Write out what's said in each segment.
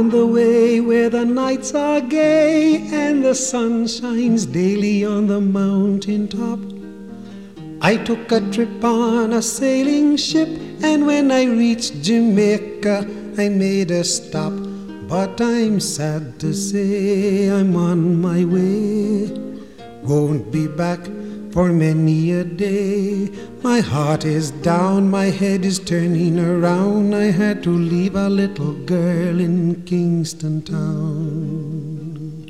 Down the way where the nights are gay and the sun shines daily on the mountain top, I took a trip on a sailing ship, and when I reached Jamaica, I made a stop. But I'm sad to say I'm on my way, won't be back for many a day. My heart is down, my head is turning around. I had to leave a little girl in Kingston Town.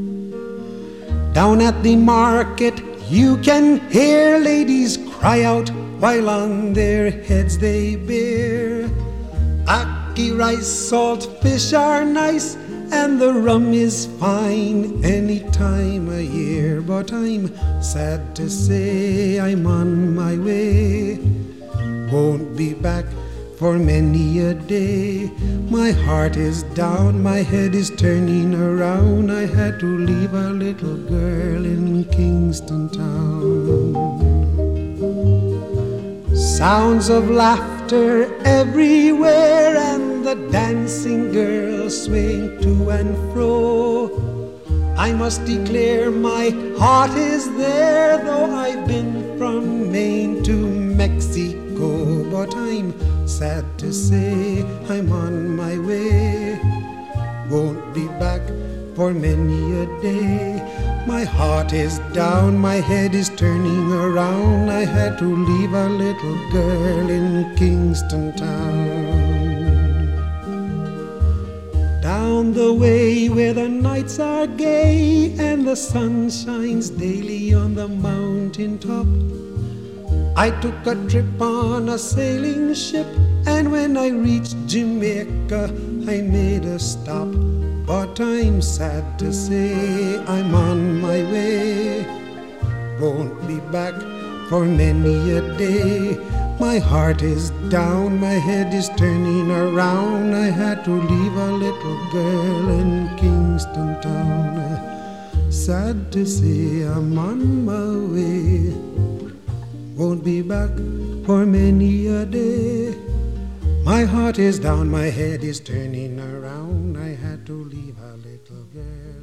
Down at the market you can hear ladies cry out while on their heads they bear. Ackee rice, salt fish are nice, and the rum is fine any time of year. But I'm sad to say I'm on my way, won't be back for many a day. My heart is down, my head is turning around. I had to leave a little girl in Kingston Town. Sounds of laughter everywhere, and the dancing girls swing to and fro. I must declare my heart is there, though I've been from Maine to Mexico. But I'm sad to say I'm on my way, won't be back for many a day. My heart is down, my head is turning around. I had to leave a little girl in Kingston Town. Down the way where the nights are gay and the sun shines daily on the mountain top, I took a trip on a sailing ship, and when I reached Jamaica, I made a stop. But I'm sad to say I'm on my way, won't be back for many a day. My heart is down, my head is turning around. I had to leave a little girl in Kingston Town. Sad to say I'm on my way, won't be back for many a day. My heart is down, my head is turning around. I had to leave a little girl